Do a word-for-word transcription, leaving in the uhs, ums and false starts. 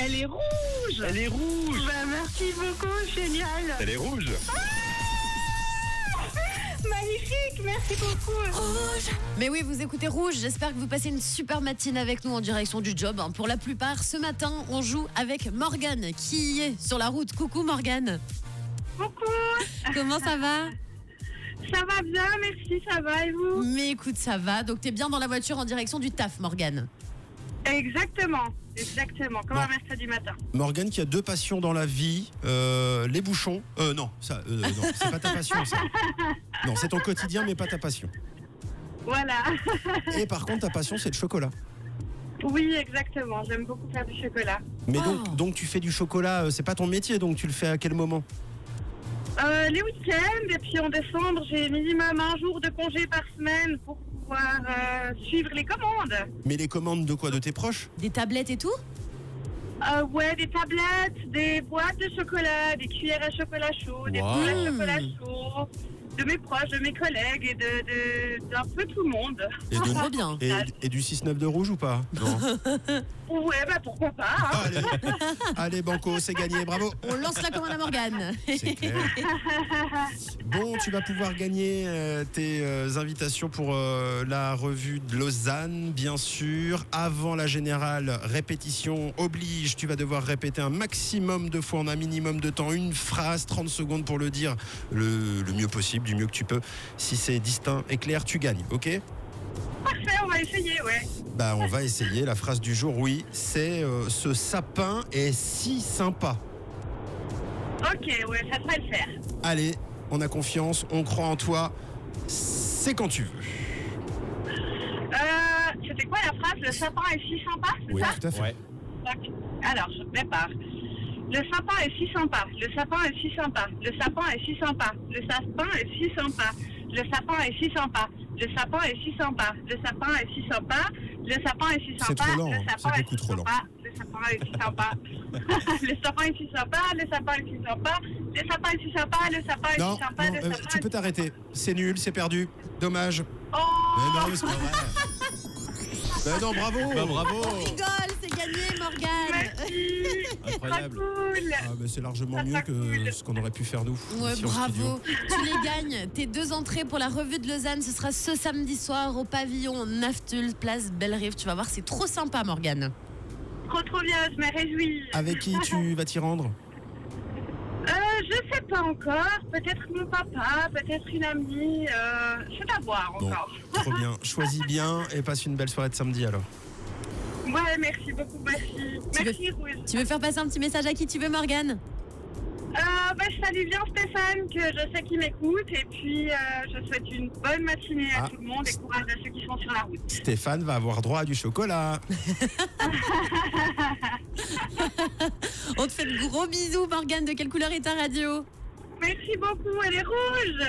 Elle est rouge. Elle est rouge. Bah, merci beaucoup, génial. Elle est rouge. Magnifique, merci beaucoup. Rouge. Mais oui, vous écoutez Rouge. J'espère que vous passez une super matinée avec nous en direction du job. Pour la plupart, ce matin, on joue avec Morgane qui est sur la route. Coucou Morgane. Coucou. Comment ça va? Ça va bien, merci, ça va et vous? Mais écoute, ça va. Donc t'es bien dans la voiture en direction du taf, Morgane. Exactement, exactement, comme Bon. un mercredi matin. Morgane qui a deux passions dans la vie, euh, les bouchons. Euh, non, ça, euh, non, c'est pas ta passion, ça. Non, c'est ton quotidien, mais pas ta passion. Voilà. Et par contre, ta passion, c'est le chocolat. Oui, exactement, j'aime beaucoup faire du chocolat. Mais Oh. donc, donc, tu fais du chocolat, euh, c'est pas ton métier, donc tu le fais à quel moment? Euh, les week-ends, et puis en décembre, j'ai minimum un jour de congé par semaine pour pouvoir euh, suivre les commandes. Mais les commandes de quoi? De tes proches? Des tablettes et tout? Euh, ouais, des tablettes, des boîtes de chocolat, des cuillères à chocolat chaud, des Wow. boules à chocolat chaud, de mes proches, de mes collègues et de, de, d'un peu tout le monde. Et, de- Trop bien. et, et du six neuf de rouge ou pas? Non. Ouais, bah pourquoi pas. Hein. Allez, allez, Banco, c'est gagné, bravo. On lance la commande à Morgane. C'est clair. Bon, tu vas pouvoir gagner euh, tes euh, invitations pour euh, la revue de Lausanne, bien sûr. Avant la générale, répétition oblige. Tu vas devoir répéter un maximum de fois en un minimum de temps une phrase, trente secondes pour le dire le, le mieux possible, du mieux que tu peux. Si c'est distinct et clair, tu gagnes, ok? Parfait, on va essayer, ouais. Bah, on va essayer. La phrase du jour, oui, c'est euh, ce sapin est si sympa. Ok, ouais, ça devrait le faire. Allez, on a confiance, on croit en toi. C'est quand tu veux. Euh, c'était quoi la phrase? Le sapin est si sympa, c'est Oui, ça? tout à fait. Ouais. Ok. Alors, je prépare. Le sapin est si sympa. Le sapin est si sympa. Le sapin est si sympa. Le sapin est si sympa. Le sapin est si sympa. Le sapin est si sympa. Le sapin est si sympa. Le sapin est si C'est sympa. trop lent, Le hein. sapin C'est est beaucoup si trop lent. sympa. Le sapin est si sympa. Le sapin est si sympa. Le sapin est si sympa. Le sapin est si sympa. Le sapin est Non, si sympa. non, Le euh, sapin tu est peux si t'arrêter. C'est nul, c'est perdu. Dommage. Oh. Mais non, mais c'est pas vrai. Ben non, bravo. Bah, bravo. On rigole, c'est gagné Morgane. Merci. Incroyable. Trop cool. Ah, ben c'est largement Ça mieux sera que cool. ce qu'on aurait pu faire nous. Ouais, ici en bravo. studio. Tu les gagnes. Tes deux entrées pour la revue de Lausanne, ce sera ce samedi soir au pavillon Naftul, place Bellerive. Tu vas voir, c'est trop sympa, Morgane. Trop trop bien, je me réjouis. Avec qui tu vas t'y rendre? Euh, je sais pas encore. Peut-être mon papa, peut-être une amie. Euh, c'est à voir Bon, encore. trop bien. Choisis bien et passe une belle soirée de samedi alors. Ouais, merci beaucoup, merci. Tu Merci, Rouge. Tu veux faire passer un petit message à qui tu veux, Morgane? Euh, bah, je salue bien Stéphane, que je sais qu'il m'écoute. Et puis, euh, je souhaite une bonne matinée à Ah. tout le monde et courage à ceux qui sont sur la route. Stéphane va avoir droit à du chocolat. On te fait de gros bisous, Morgane. De quelle couleur est ta radio? Merci beaucoup, elle est rouge.